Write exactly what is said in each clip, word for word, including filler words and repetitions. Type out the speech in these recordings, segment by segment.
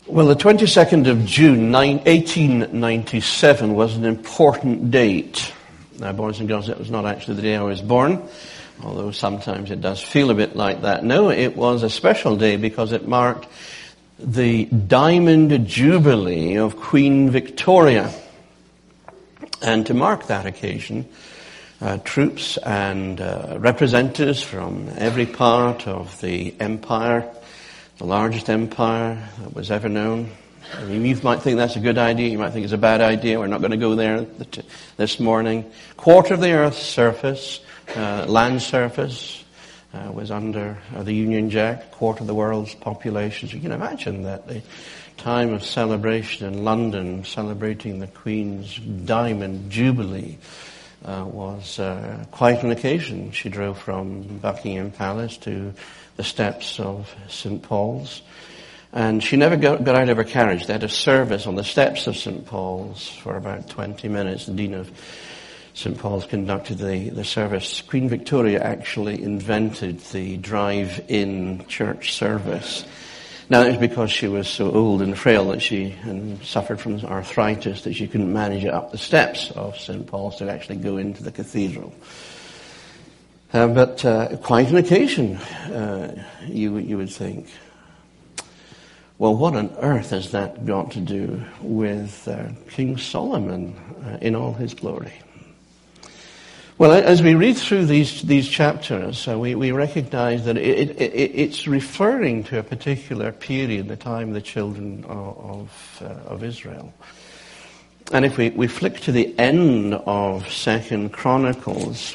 Well, the twenty-second of June, eighteen ninety-seven was an important date. Now, boys and girls, it was not actually the day I was born, although sometimes it does feel a bit like that. No, it was a special day because it marked the Diamond Jubilee of Queen Victoria. And to mark that occasion, uh, troops and uh, representatives from every part of the empire, the largest empire that was ever known. I mean, you might think that's a good idea, you might think it's a bad idea, we're not going to go there this morning. Quarter of the Earth's surface, uh, land surface, uh, was under uh, the Union Jack, quarter of the world's population. So you can imagine that the time of celebration in London, celebrating the Queen's Diamond Jubilee, uh, was uh, quite an occasion. She drove from Buckingham Palace to the steps of Saint Paul's. And she never got, got out of her carriage. They had a service on the steps of Saint Paul's for about twenty minutes. The Dean of Saint Paul's conducted the, the service. Queen Victoria actually invented the drive-in church service. Now, it was because she was so old and frail that she and suffered from arthritis that she couldn't manage it up the steps of Saint Paul's to actually go into the cathedral. Uh, but uh, quite an occasion, uh, you you would think. Well, what on earth has that got to do with uh, King Solomon uh, in all his glory? Well, as we read through these these chapters, uh, we, we recognize that it, it, it, it's referring to a particular period, the time of the children of of, uh, of Israel. And if we, we flick to the end of Second Chronicles,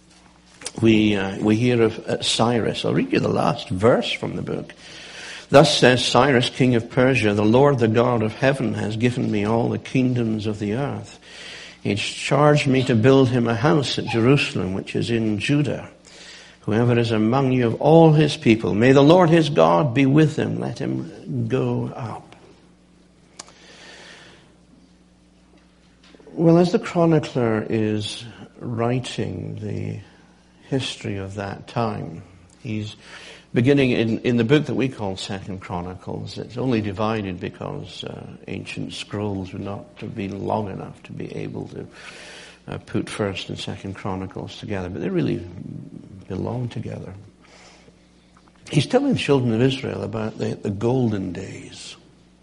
we uh, we hear of uh, Cyrus. I'll read you the last verse from the book. Thus says Cyrus, king of Persia, the Lord, the God of heaven, has given me all the kingdoms of the earth. He charged me to build him a house at Jerusalem, which is in Judah. Whoever is among you of all his people, may the Lord his God be with him. Let him go up. Well, as the chronicler is writing the history of that time, he's beginning in, in the book that we call Second Chronicles. It's only divided because uh, ancient scrolls would not have been long enough to be able to uh, put First and Second Chronicles together, but they really belong together. He's telling the children of Israel about the, the golden days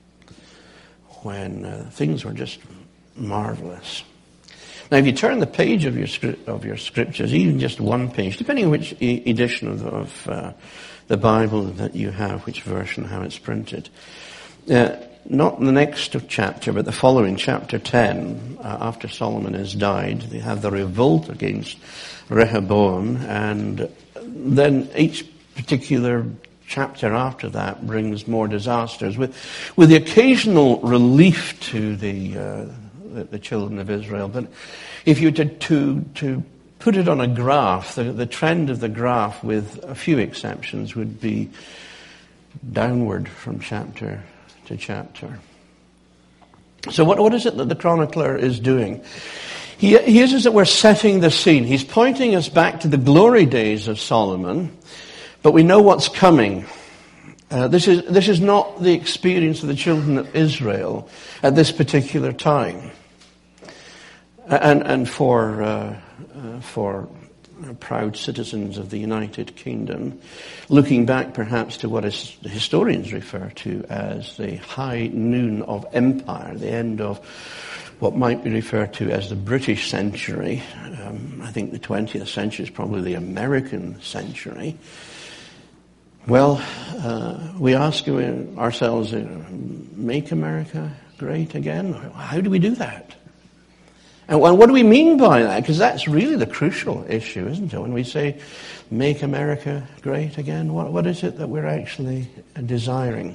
when uh, things were just marvelous. Now, if you turn the page of your script, of your scriptures, even just one page, depending on which e- edition of, of uh, the Bible that you have, which version, how it's printed, uh, not the next chapter, but the following, chapter ten, uh, after Solomon has died, they have the revolt against Rehoboam, and then each particular chapter after that brings more disasters, with with the occasional relief to the uh, the, the children of Israel. But if you were to to, to put it on a graph, the, the trend of the graph, with a few exceptions, would be downward from chapter to chapter. So what, what is it that the chronicler is doing? He, he is, is that we're setting the scene. He's pointing us back to the glory days of Solomon, but we know what's coming. Uh, this is this is not the experience of the children of Israel at this particular time. And and for uh, uh, for proud citizens of the United Kingdom, looking back perhaps to what is, the historians refer to as the high noon of empire, the end of what might be referred to as the British century. Um, I think the twentieth century is probably the American century. Well, uh, we ask ourselves, uh, make America great again? How do we do that? And what do we mean by that? Because that's really the crucial issue, isn't it? When we say, make America great again, what, what is it that we're actually desiring?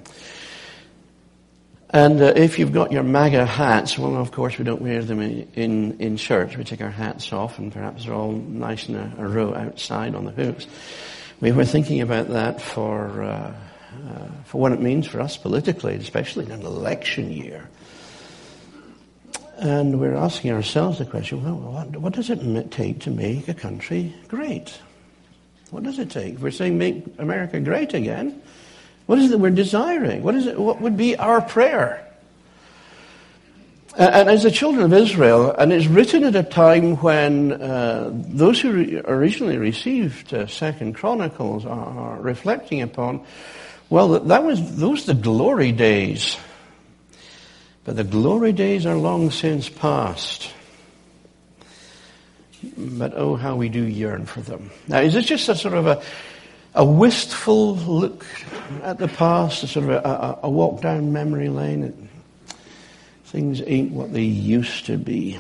And uh, if you've got your MAGA hats, well, of course, we don't wear them in, in, in church. We take our hats off, and perhaps they're all nice in a, a row outside on the hooks. We were thinking about that for uh, uh, for what it means for us politically, especially in an election year. And we're asking ourselves the question, well, what, what does it take to make a country great? What does it take? If we're saying make America great again, What is it that we're desiring? What is it? What would be our prayer? And as the children of Israel, and it's written at a time when uh, those who re- originally received uh, Second Chronicles are, are reflecting upon, well, that was those the glory days. But the glory days are long since past. But oh, how we do yearn for them. Now, is this just a sort of a, a wistful look at the past, a sort of a, a, a walk down memory lane? Things ain't what they used to be.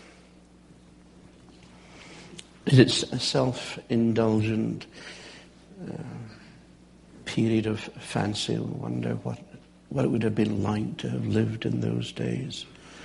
Is it a self-indulgent uh, period of fancy? I wonder what, what it would have been like to have lived in those days.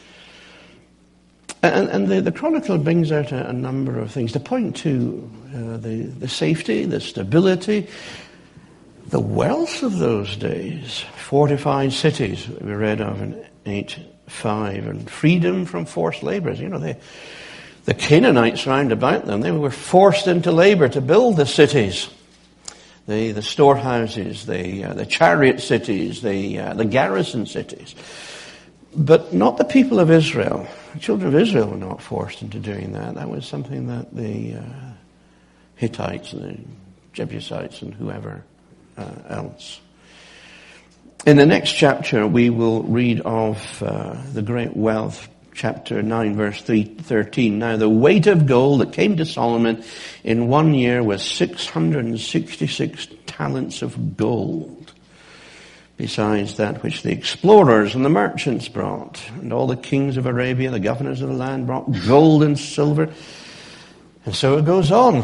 And, and the, the Chronicle brings out a, a number of things to point to uh, the, the safety, the stability, the wealth of those days. Fortified cities that we read of in eight five, and freedom from forced laborers. You know, they, the Canaanites round about them, they were forced into labor to build the cities, the the storehouses, the uh, the chariot cities, the uh, the garrison cities. But not the people of Israel. The children of Israel were not forced into doing that. That was something that the uh, Hittites and the Jebusites and whoever uh, else. In the next chapter, we will read of uh, the great wealth, chapter nine, verse thirteen. Now, the weight of gold that came to Solomon in one year was six hundred sixty-six talents of gold, besides that which the explorers and the merchants brought. And all the kings of Arabia, the governors of the land, brought gold and silver. And so it goes on.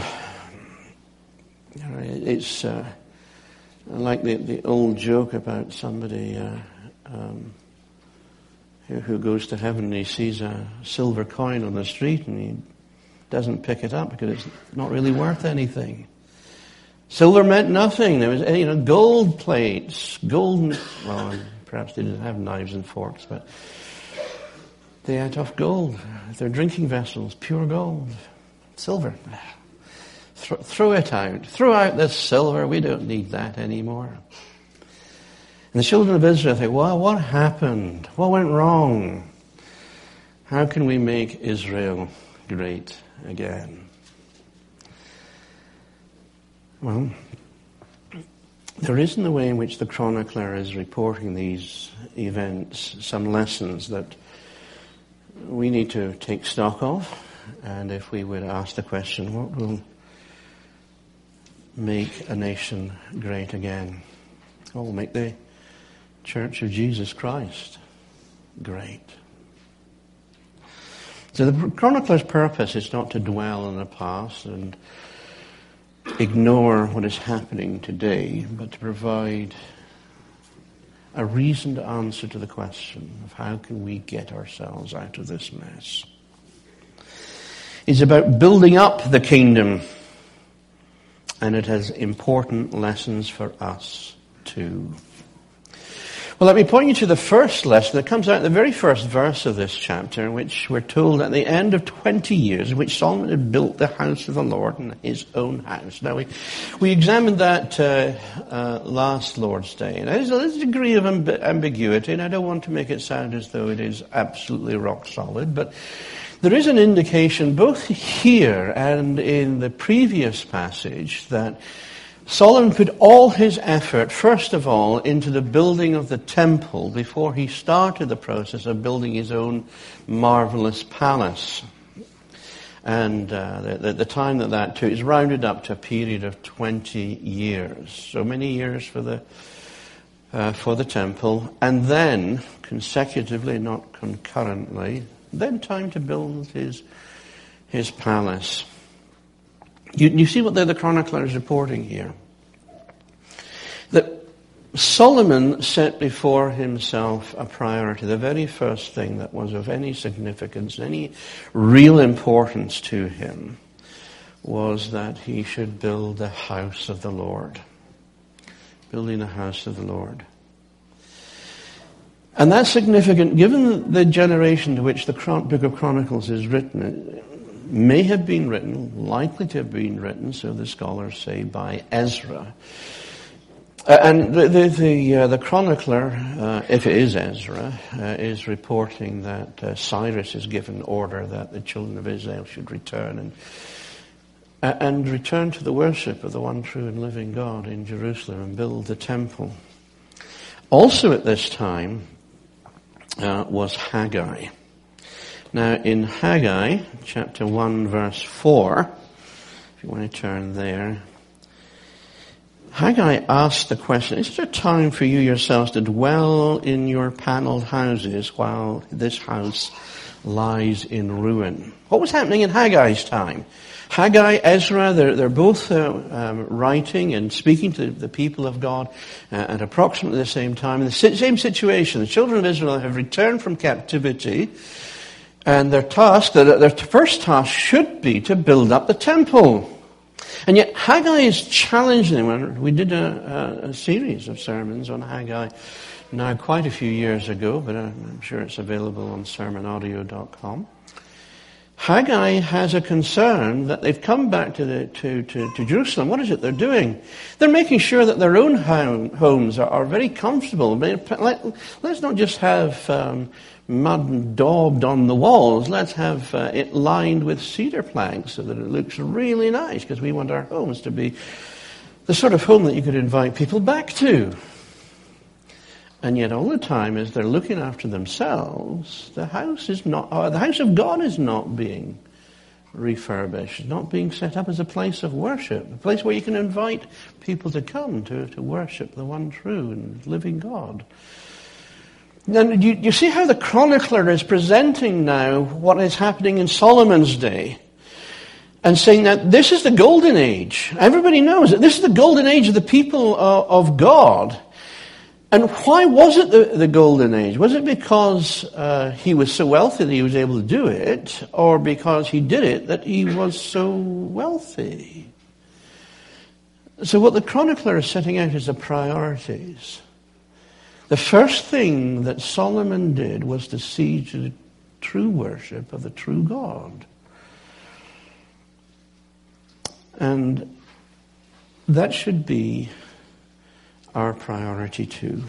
It's... Uh, I like the, the old joke about somebody uh, um, who, who goes to heaven and he sees a silver coin on the street and he doesn't pick it up because it's not really worth anything. Silver meant nothing. There was, you know, gold plates, golden. Well, perhaps they didn't have knives and forks, but they ate off gold. Their drinking vessels, pure gold, silver. Throw it out. Throw out the silver. We don't need that anymore. And the children of Israel think, well, what happened? What went wrong? How can we make Israel great again? Well, there is in the way in which the chronicler is reporting these events some lessons that we need to take stock of. And if we would ask the question, what will make a nation great again? What will make the Church of Jesus Christ great? So the chronicler's purpose is not to dwell on the past and ignore what is happening today, but to provide a reasoned answer to the question of how can we get ourselves out of this mess. It's about building up the kingdom, and it has important lessons for us too. Well, let me point you to the first lesson that comes out in the very first verse of this chapter, in which we're told at the end of twenty years, in which Solomon had built the house of the Lord and his own house. Now, we we examined that uh, uh, last Lord's Day. And there's a, there's a degree of amb- ambiguity, and I don't want to make it sound as though it is absolutely rock solid, but there is an indication both here and in the previous passage that Solomon put all his effort, first of all, into the building of the temple before he started the process of building his own marvelous palace. And uh, the, the, the time that that took is rounded up to a period of twenty years. So many years for the uh, for the temple, and then consecutively, not concurrently, then time to build his his palace. You, you see what the, the chronicler is reporting here. That Solomon set before himself a priority. The very first thing that was of any significance, any real importance to him, was that he should build the house of the Lord. Building the house of the Lord. And that's significant given the generation to which the Book of Chronicles is written. It may have been written, likely to have been written, so the scholars say, by Ezra. Uh, and the the the, uh, the chronicler, uh, if it is Ezra, uh, is reporting that uh, Cyrus has given order that the children of Israel should return and uh, and return to the worship of the one true and living God in Jerusalem and build the temple. Also at this time uh, was Haggai. Now in Haggai chapter one verse four, if you want to turn there. Haggai asked the question, is it a time for you yourselves to dwell in your paneled houses while this house lies in ruin? What was happening in Haggai's time? Haggai, Ezra, they're, they're both uh, um, writing and speaking to the people of God uh, at approximately the same time. In the same situation, the children of Israel have returned from captivity, and their task, their, their first task should be to build up the temple. And yet Haggai is challenging them. We did a, a, a series of sermons on Haggai now quite a few years ago, but I'm sure it's available on sermon audio dot com. Haggai has a concern that they've come back to, the, to, to, to Jerusalem. What is it they're doing? They're making sure that their own home, homes are, are very comfortable. Let, let's not just have um, mud daubed on the walls. Let's have uh, it lined with cedar planks so that it looks really nice, because we want our homes to be the sort of home that you could invite people back to. And yet all the time, as they're looking after themselves, the house is not, uh, the house of God is not being refurbished, not being set up as a place of worship, a place where you can invite people to come to, to worship the one true and living God. And you, you see how the chronicler is presenting now what is happening in Solomon's day, and saying that this is the golden age. Everybody knows that this is the golden age of the people of, of God. And why was it the, the golden age? Was it because uh, he was so wealthy that he was able to do it, or because he did it that he was so wealthy? So what the chronicler is setting out is the priorities. The first thing that Solomon did was to see to the true worship of the true God. And that should be our priority too.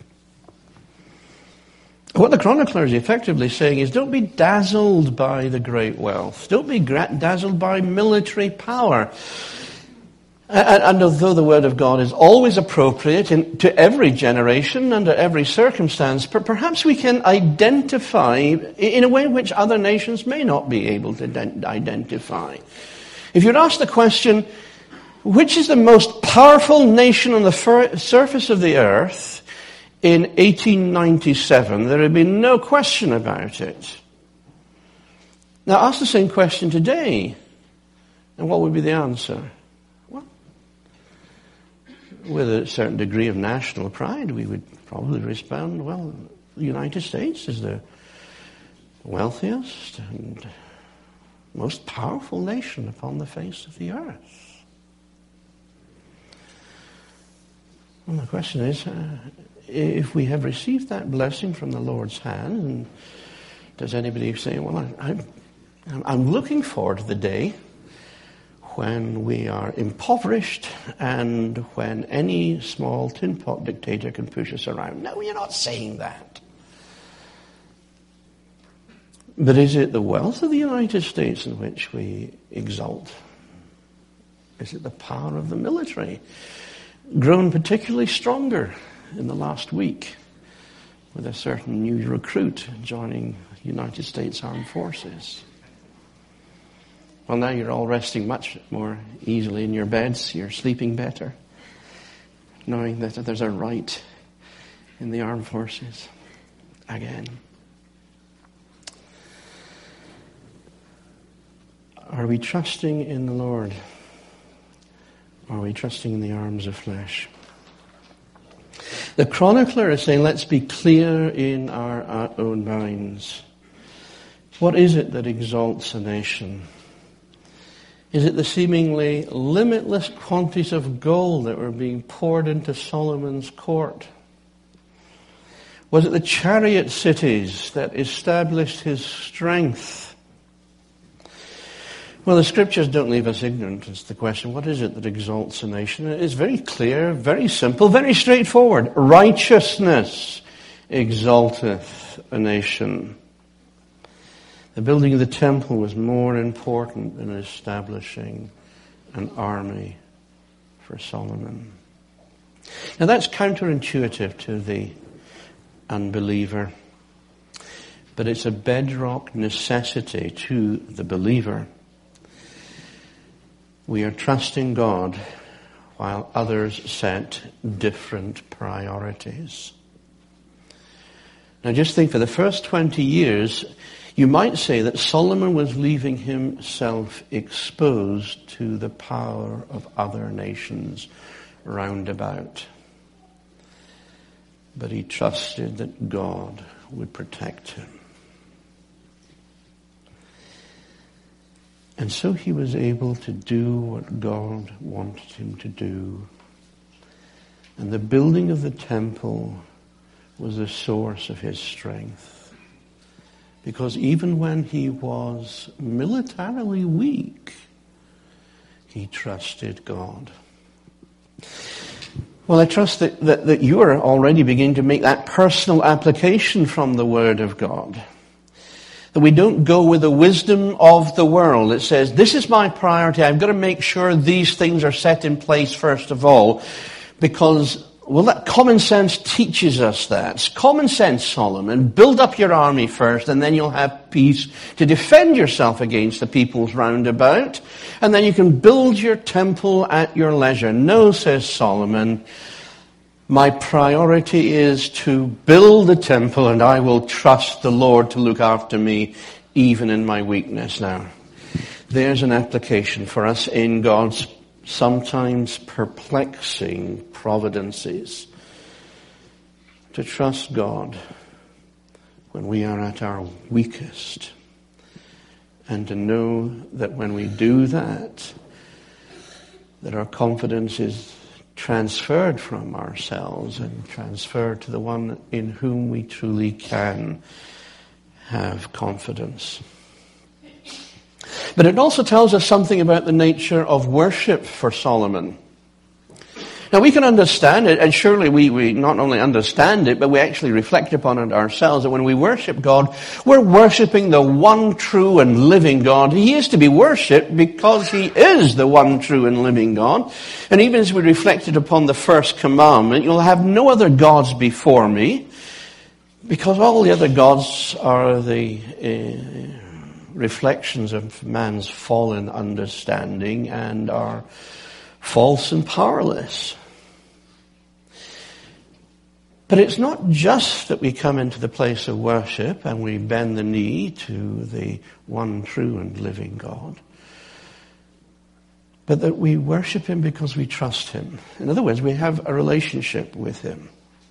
What the chronicler is effectively saying is, don't be dazzled by the great wealth. Don't be gra- dazzled by military power. And, and although the word of God is always appropriate in, to every generation, under every circumstance, per- perhaps we can identify in a way in which other nations may not be able to de- identify. If you'd ask the question, which is the most powerful nation on the fir- surface of the earth in eighteen ninety-seven, there would be no question about it. Now ask the same question today, and what would be the answer? Well, with a certain degree of national pride, we would probably respond, well, the United States is the wealthiest and most powerful nation upon the face of the earth. Well, the question is, uh, if we have received that blessing from the Lord's hand, and does anybody say, well, I, I'm, I'm looking forward to the day when we are impoverished and when any small tin pot dictator can push us around? No, you're not saying that. But is it the wealth of the United States in which we exalt? Is it the power of the military? Grown particularly stronger in the last week with a certain new recruit joining the United States Armed Forces. Well, now you're all resting much more easily in your beds. You're sleeping better, knowing that there's a right in the Armed Forces again. Are we trusting in the Lord? Are we trusting in the arms of flesh? The chronicler is saying, let's be clear in our, our own minds. What is it that exalts a nation? Is it the seemingly limitless quantities of gold that were being poured into Solomon's court? Was it the chariot cities that established his strength? Well, the scriptures don't leave us ignorant as to the question, what is it that exalts a nation? It is very clear, very simple, very straightforward. Righteousness exalteth a nation. The building of the temple was more important than establishing an army for Solomon. Now that's counterintuitive to the unbeliever, but it's a bedrock necessity to the believer. We are trusting God while others set different priorities. Now just think, for the first twenty years, you might say that Solomon was leaving himself exposed to the power of other nations round about. But he trusted that God would protect him. And so he was able to do what God wanted him to do. And the building of the temple was the source of his strength. Because even when he was militarily weak, he trusted God. Well, I trust that, that, that you are already beginning to make that personal application from the Word of God. That we don't go with the wisdom of the world. It says, this is my priority. I've got to make sure these things are set in place first of all. Because, well, that common sense teaches us that. Common sense, Solomon. Build up your army first, and then you'll have peace to defend yourself against the peoples round about. And then you can build your temple at your leisure. No, says Solomon, my priority is to build the temple, and I will trust the Lord to look after me even in my weakness. Now, there's an application for us in God's sometimes perplexing providences. To trust God when we are at our weakest. And to know that when we do that, that our confidence is transferred from ourselves and transferred to the one in whom we truly can have confidence. But it also tells us something about the nature of worship for Solomon. Now we can understand it, and surely we, we not only understand it, but we actually reflect upon it ourselves, that when we worship God, we're worshiping the one true and living God. He is to be worshipped because He is the one true and living God. And even as we reflected upon the first commandment, you'll have no other gods before me, because all the other gods are the uh, reflections of man's fallen understanding and are false and powerless. But it's not just that we come into the place of worship and we bend the knee to the one true and living God, but that we worship Him because we trust Him. In other words, we have a relationship with Him.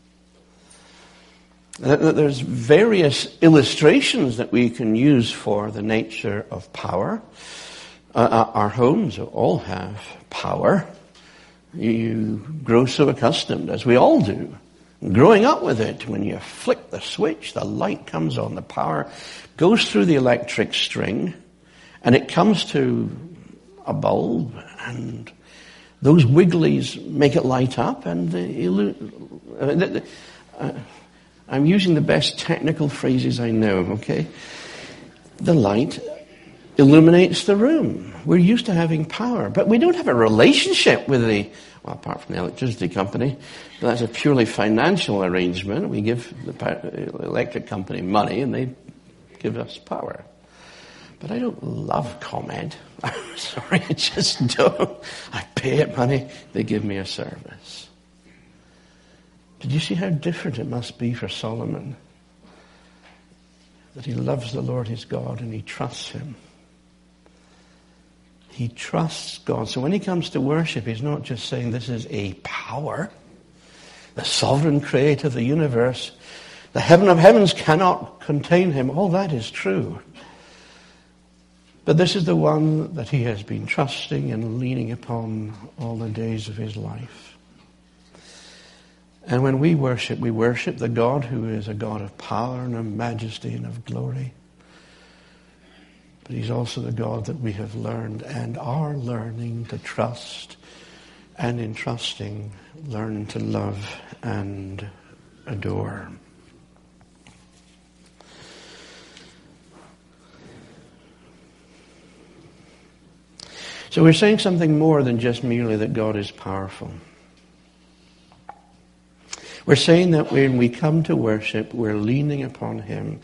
There's various illustrations that we can use for the nature of power. Uh, our homes all have power. You grow so accustomed, as we all do, growing up with it. When you flick the switch, the light comes on. The power goes through the electric string, and it comes to a bulb, and those wigglies make it light up. And the, uh, uh, I'm using the best technical phrases I know, okay? The light illuminates the room. We're used to having power, but we don't have a relationship with the, well, apart from the electricity company, but that's a purely financial arrangement. We give the electric company money and they give us power. But I don't love ComEd. I'm sorry, I just don't. I pay it money, they give me a service. Did you see how different it must be for Solomon? That he loves the Lord his God and he trusts Him. He trusts God. So when he comes to worship, he's not just saying this is a power. The sovereign creator of the universe. The heaven of heavens cannot contain him. All that is true. But this is the one that he has been trusting and leaning upon all the days of his life. And when we worship, we worship the God who is a God of power and of majesty and of glory. But he's also the God that we have learned and are learning to trust, and in trusting, learn to love and adore. So we're saying something more than just merely that God is powerful. We're saying that when we come to worship, we're leaning upon him.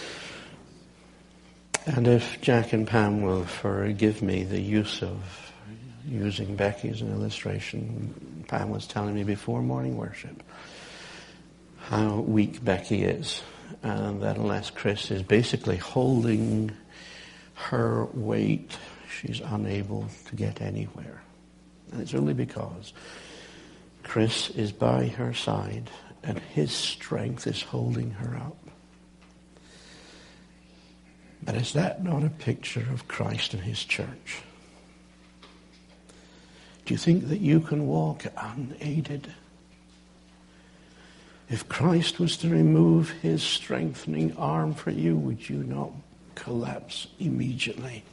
And if Jack and Pam will forgive me the use of using Becky as an illustration, Pam was telling me before morning worship how weak Becky is, and that unless Chris is basically holding her weight, she's unable to get anywhere. And it's only because Chris is by her side and his strength is holding her up. But is that not a picture of Christ and his church? Do you think that you can walk unaided? If Christ was to remove his strengthening arm for you, would you not collapse immediately?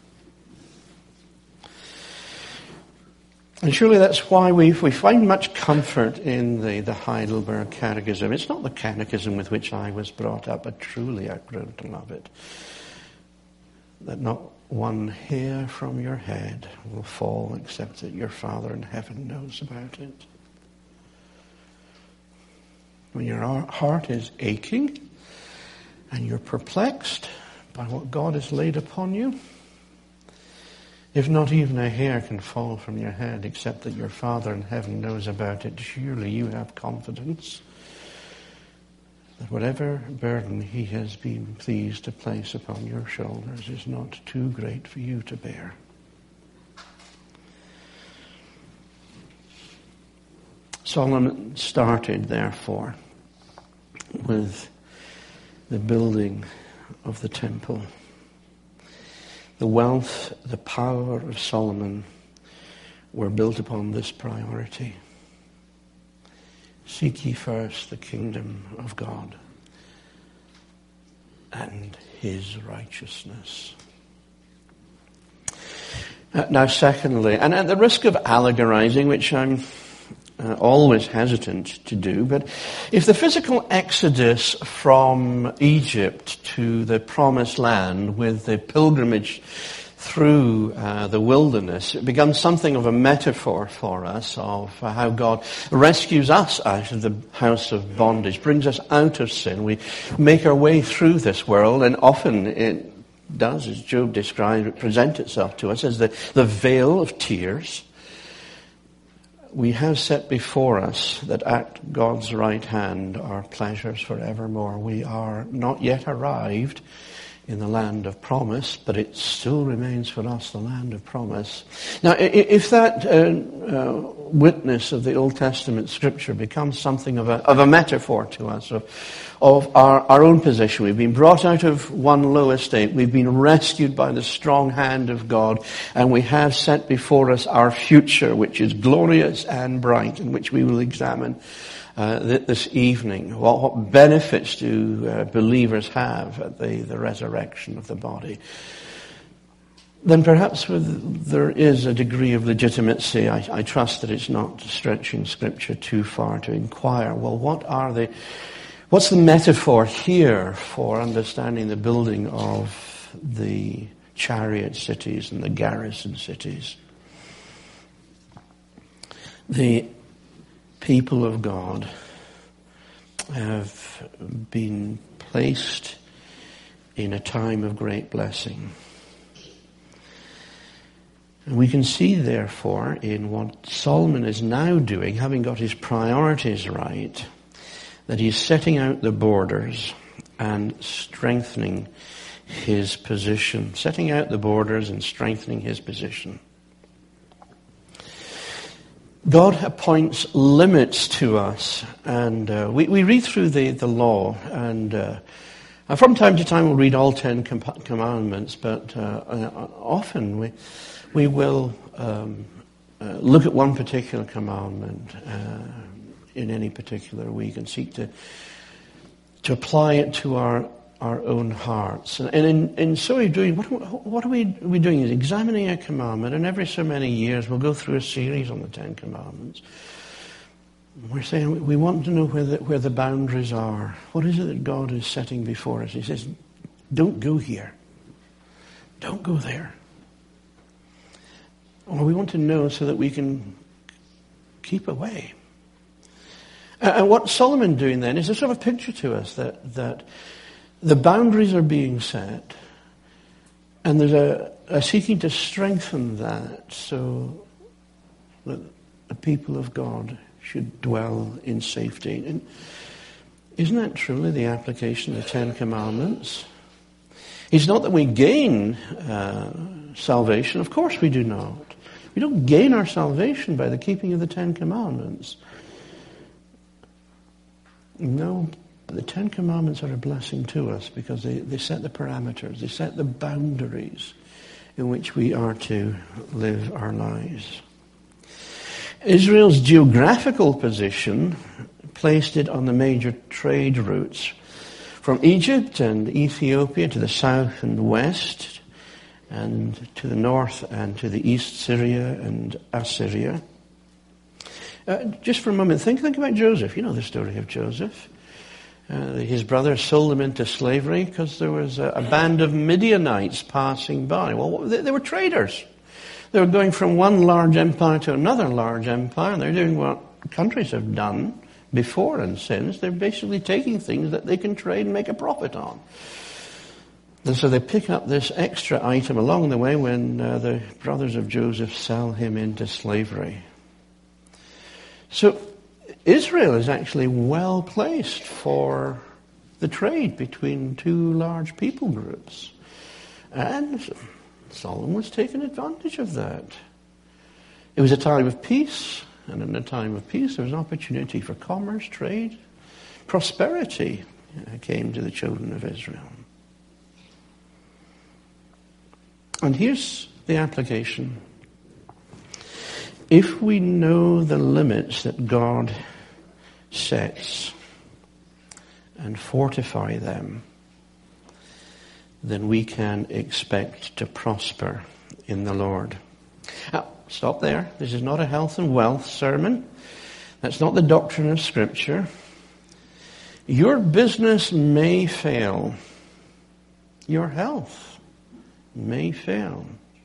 And surely that's why we we find much comfort in the, the Heidelberg Catechism. It's not the catechism with which I was brought up, but truly I've grown to love it. That not one hair from your head will fall except that your Father in heaven knows about it. When your heart is aching and you're perplexed by what God has laid upon you, if not even a hair can fall from your head except that your Father in heaven knows about it, surely you have confidence that whatever burden he has been pleased to place upon your shoulders is not too great for you to bear. Solomon started, therefore, with the building of the temple. The wealth, the power of Solomon were built upon this priority. Seek ye first the kingdom of God and his righteousness. Uh, now, secondly, and at the risk of allegorizing, which I'm uh, always hesitant to do, but if the physical exodus from Egypt to the promised land with the pilgrimage through uh, the wilderness, it becomes something of a metaphor for us of uh, how God rescues us out of the house of bondage, brings us out of sin. We make our way through this world, and often it does, as Job described, present itself to us as the, the veil of tears. We have set before us that at God's right hand are pleasures forevermore. We are not yet arrived in the land of promise, but it still remains for us the land of promise. Now, if that uh, uh, witness of the Old Testament Scripture becomes something of a, of a metaphor to us, of, of our, our own position, we've been brought out of one low estate, we've been rescued by the strong hand of God, and we have set before us our future, which is glorious and bright, and which we will examine Uh, this evening. What, what benefits do uh, believers have at the, the resurrection of the body? Then perhaps with, there is a degree of legitimacy. I, I trust that it's not stretching Scripture too far to inquire, well, what are the, what's the metaphor here for understanding the building of the chariot cities and the garrison cities? The people of God have been placed in a time of great blessing. And we can see, therefore, in what Solomon is now doing, having got his priorities right, that he's setting out the borders and strengthening his position. Setting out the borders and strengthening his position. God appoints limits to us, and uh, we, we read through the, the law, and uh, from time to time we'll read all ten com- commandments, but uh, uh, often we we will um, uh, look at one particular commandment uh, in any particular week and seek to to apply it to our our own hearts. And in, in so doing, what, what are we, we doing is examining a commandment, and every so many years we'll go through a series on the Ten Commandments. We're saying we want to know where the, where the boundaries are. What is it that God is setting before us? He says, don't go here. Don't go there. Or we want to know so that we can keep away. And what Solomon doing then is a sort of picture to us that, that the boundaries are being set, and there's a, a seeking to strengthen that so that the people of God should dwell in safety. And isn't that truly the application of the Ten Commandments? It's not that we gain uh, salvation. Of course we do not. We don't gain our salvation by the keeping of the Ten Commandments. No, the Ten Commandments are a blessing to us because they, they set the parameters, they set the boundaries in which we are to live our lives. Israel's geographical position placed it on the major trade routes from Egypt and Ethiopia to the south and west, and to the north and to the east, Syria and Assyria. Uh, just for a moment, think, think about Joseph. You know the story of Joseph. Uh, his brothers sold him into slavery because there was a, a band of Midianites passing by. Well, they, they were traders. They were going from one large empire to another large empire, and they're doing what countries have done before and since. They're basically taking things that they can trade and make a profit on. And so they pick up this extra item along the way when uh, the brothers of Joseph sell him into slavery. So Israel is actually well placed for the trade between two large people groups. And Solomon was taking advantage of that. It was a time of peace, and in a time of peace there was an opportunity for commerce, trade, prosperity came to the children of Israel. And here's the application. If we know the limits that God sets and fortify them, then we can expect to prosper in the Lord. Now, stop there. This is not a health and wealth sermon. That's not the doctrine of Scripture. Your business may fail. Your health may fail.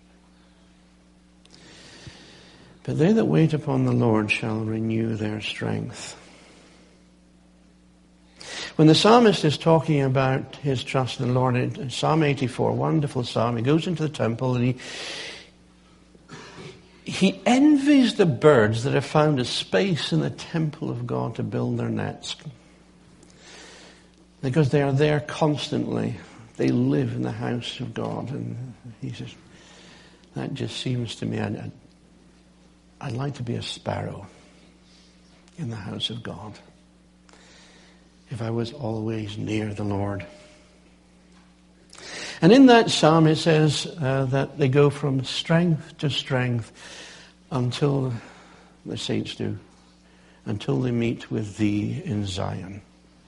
But they that wait upon the Lord shall renew their strength. When the psalmist is talking about his trust in the Lord, in Psalm eighty-four, wonderful psalm, he goes into the temple and he he envies the birds that have found a space in the temple of God to build their nets. Because they are there constantly. They live in the house of God. And he says, that just seems to me, I'd, I'd, I'd like to be a sparrow in the house of God. If I was always near the Lord. And in that psalm it says uh, that they go from strength to strength until, the saints do, until they meet with thee in Zion.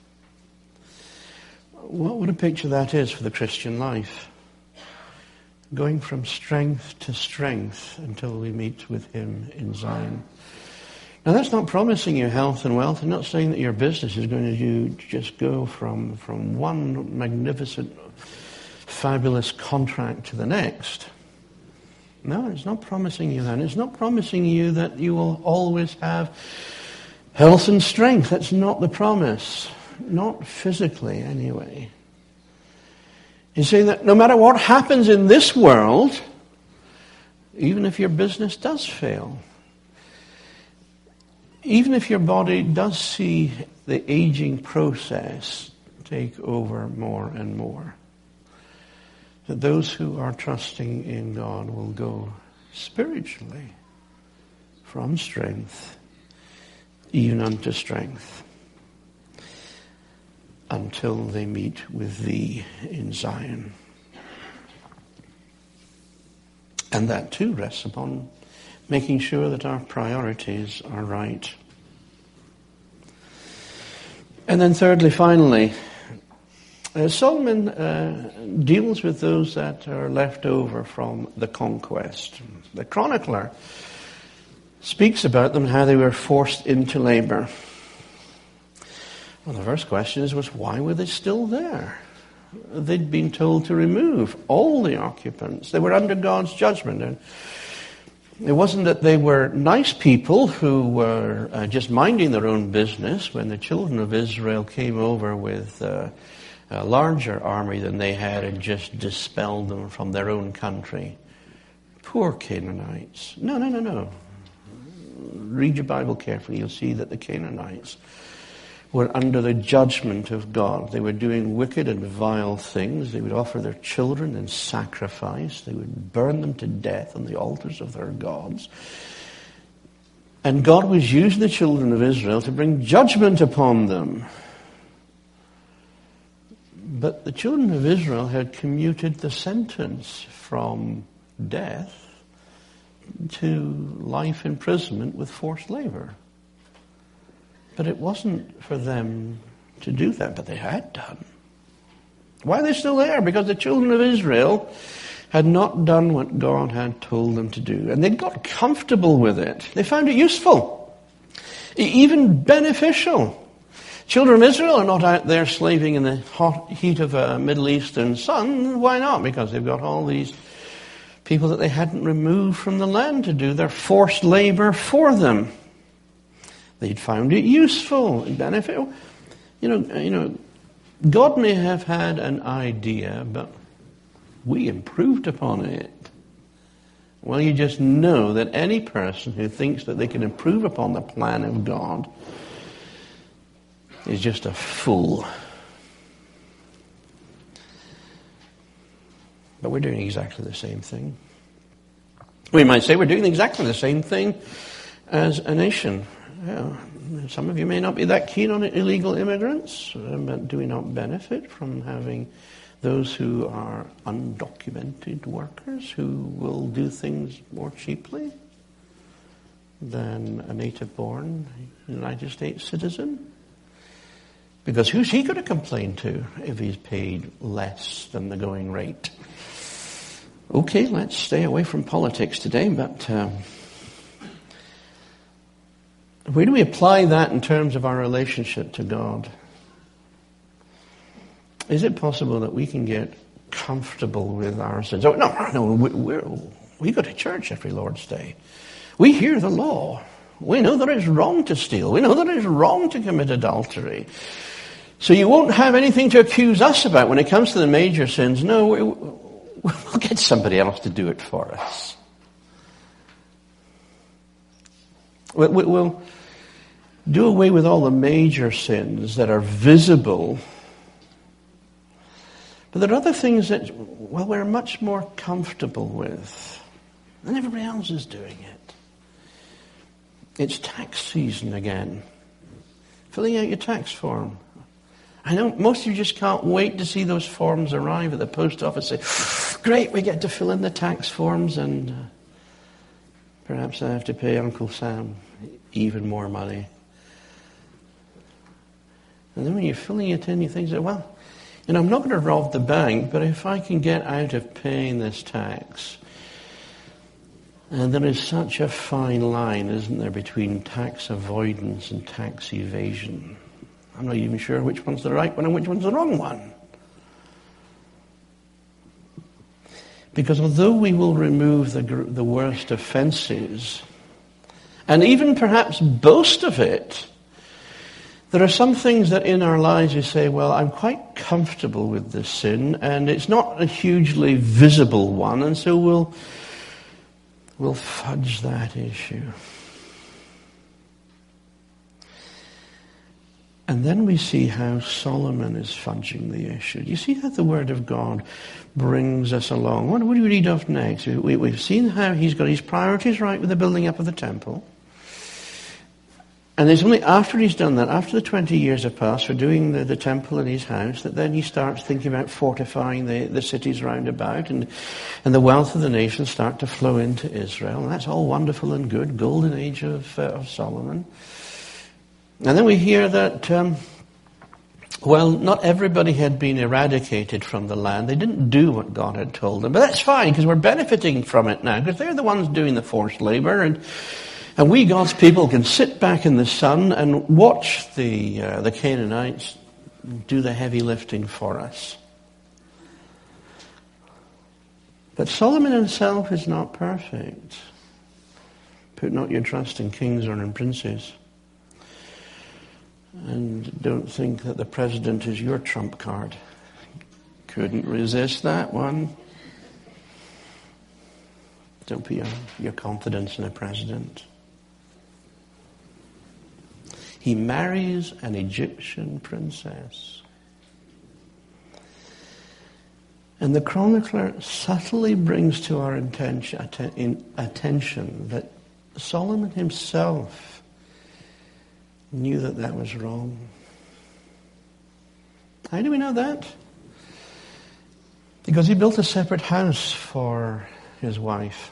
What, what a picture that is for the Christian life. Going from strength to strength until we meet with him in Zion. Now that's not promising you health and wealth. I'm not saying that your business is going to do, just go from, from one magnificent, fabulous contract to the next. No, it's not promising you that. It's not promising you that you will always have health and strength. That's not the promise. Not physically, anyway. He's saying that no matter what happens in this world, even if your business does fail, even if your body does see the aging process take over more and more, that those who are trusting in God will go spiritually from strength even unto strength until they meet with thee in Zion. And that too rests upon making sure that our priorities are right. And then thirdly, finally, Uh, Solomon uh, deals with those that are left over from the conquest. The chronicler speaks about them, how they were forced into labor. Well, the first question is, was why were they still there? They'd been told to remove all the occupants. They were under God's judgment. And it wasn't that they were nice people who were uh, just minding their own business. When the children of Israel came over with uh, a larger army than they had and just dispelled them from their own country. Poor Canaanites. No, no, no, no. Read your Bible carefully. You'll see that the Canaanites were under the judgment of God. They were doing wicked and vile things. They would offer their children in sacrifice. They would burn them to death on the altars of their gods. And God was using the children of Israel to bring judgment upon them. But the children of Israel had commuted the sentence from death to life imprisonment with forced labor. But it wasn't for them to do that, but they had done. Why are they still there? Because the children of Israel had not done what God had told them to do. And they got comfortable with it. They found it useful, even beneficial. Children of Israel are not out there slaving in the hot heat of a Middle Eastern sun. Why not? Because they've got all these people that they hadn't removed from the land to do their forced labor for them. They'd found it useful and beneficial. You know, you know, God may have had an idea, but we improved upon it. Well, you just know that any person who thinks that they can improve upon the plan of God is just a fool. But we're doing exactly the same thing. We might say we're doing exactly the same thing as a nation. Well, some of you may not be that keen on illegal immigrants, but do we not benefit from having those who are undocumented workers who will do things more cheaply than a native-born United States citizen? Because who's he going to complain to if he's paid less than the going rate? Okay, let's stay away from politics today, but um, where do we apply that in terms of our relationship to God? Is it possible that we can get comfortable with our sins? Oh, no, no, we, we're, we go to church every Lord's Day. We hear the law. We know that it's wrong to steal. We know that it's wrong to commit adultery. So you won't have anything to accuse us about when it comes to the major sins. No, we, we'll get somebody else to do it for us. We, we, we'll do away with all the major sins that are visible. But there are other things that, well, we're much more comfortable with. And everybody else is doing it. It's tax season again. Filling out your tax form. I know most of you just can't wait to see those forms arrive at the post office. Say, great, we get to fill in the tax forms, and uh, perhaps I have to pay Uncle Sam even more money. And then when you're filling it in, you think, well, you know, I'm not going to rob the bank, but if I can get out of paying this tax. And there is such a fine line, isn't there, between tax avoidance and tax evasion. I'm not even sure which one's the right one and which one's the wrong one. Because although we will remove the, the worst offenses, and even perhaps boast of it, there are some things that in our lives we say, well, I'm quite comfortable with this sin, and it's not a hugely visible one, and so we'll, we'll fudge that issue. And then we see how Solomon is fudging the issue. You see how the Word of God brings us along. What do we read of next? We, we've seen how he's got his priorities right with the building up of the temple. And it's only after he's done that, after the twenty years have passed for doing the, the temple in his house, that then he starts thinking about fortifying the, the cities round about, and, and the wealth of the nation start to flow into Israel. And that's all wonderful and good, golden age of, uh, of Solomon. And then we hear that um, well, not everybody had been eradicated from the land. They didn't do what God had told them. But that's fine, because we're benefiting from it now, because they're the ones doing the forced labor. And and we, God's people, can sit back in the sun and watch the uh, the Canaanites do the heavy lifting for us. But Solomon himself is not perfect. Put not your trust in kings or in princes. And don't think that the president is your trump card. Couldn't resist that one. Don't put your, your confidence in a president. He marries an Egyptian princess. And the chronicler subtly brings to our attention, attention that Solomon himself knew that that was wrong. How do we know that? Because he built a separate house for his wife.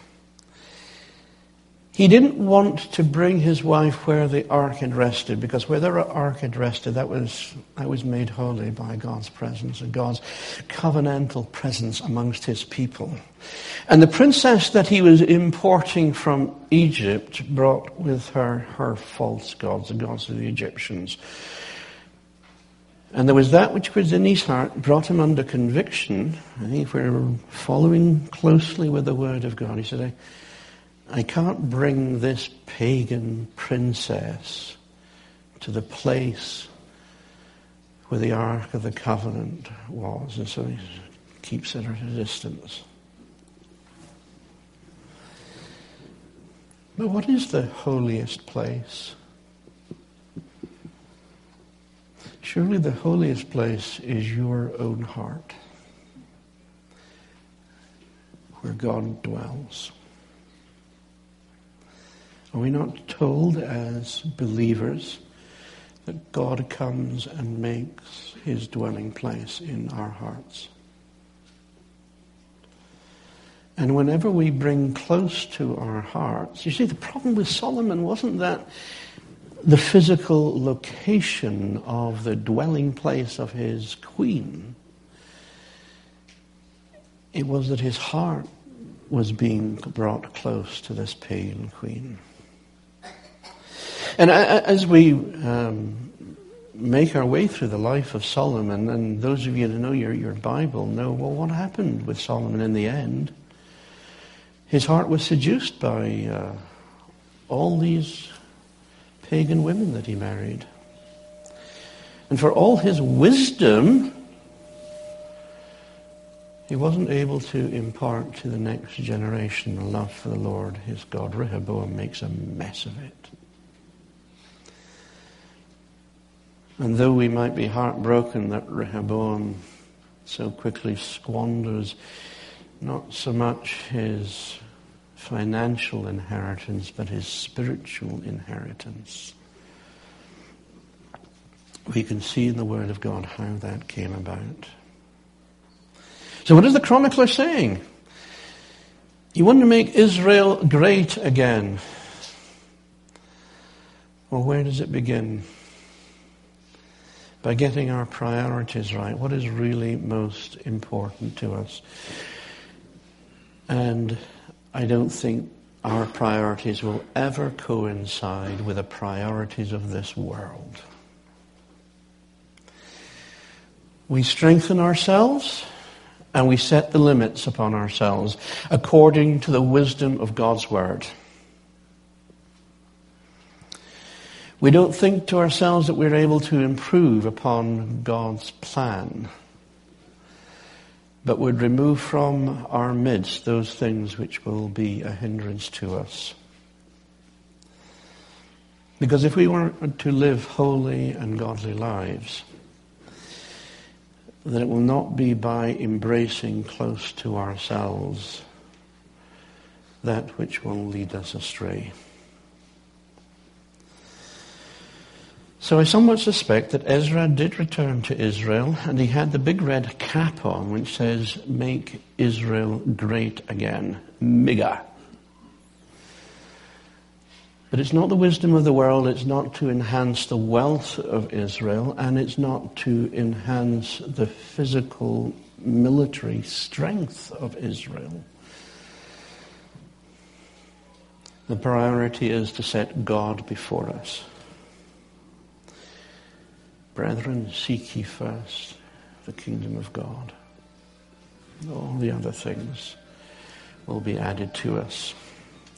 He didn't want to bring his wife where the ark had rested, because where the ark had rested, that was that was made holy by God's presence and God's covenantal presence amongst his people. And the princess that he was importing from Egypt brought with her her false gods, the gods of the Egyptians. And there was that which was in his heart, brought him under conviction. I think if we're following closely with the word of God, he said, I, I can't bring this pagan princess to the place where the Ark of the Covenant was. And so he keeps it at a distance. But what is the holiest place? Surely the holiest place is your own heart, where God dwells. Are we not told as believers that God comes and makes his dwelling place in our hearts? And whenever we bring close to our hearts, you see, the problem with Solomon wasn't that the physical location of the dwelling place of his queen. It was that his heart was being brought close to this pagan queen. And as we um, make our way through the life of Solomon, and those of you who know your, your Bible know, well, what happened with Solomon in the end? His heart was seduced by uh, all these pagan women that he married. And for all his wisdom, he wasn't able to impart to the next generation the love for the Lord his God. Rehoboam makes a mess of it. And though we might be heartbroken that Rehoboam so quickly squanders not so much his financial inheritance, but his spiritual inheritance, we can see in the Word of God how that came about. So what is the chronicler saying? You want to make Israel great again. Well, where does it begin? By getting our priorities right. What is really most important to us? And I don't think our priorities will ever coincide with the priorities of this world. We strengthen ourselves and we set the limits upon ourselves according to the wisdom of God's Word. We don't think to ourselves that we're able to improve upon God's plan, but would remove from our midst those things which will be a hindrance to us. Because if we were to live holy and godly lives, then it will not be by embracing close to ourselves that which will lead us astray. So I somewhat suspect that Ezra did return to Israel, and he had the big red cap on which says, "Make Israel great again." Mega. But it's not the wisdom of the world, it's not to enhance the wealth of Israel, and it's not to enhance the physical military strength of Israel. The priority is to set God before us. Brethren, seek ye first the kingdom of God. All the other things will be added to us.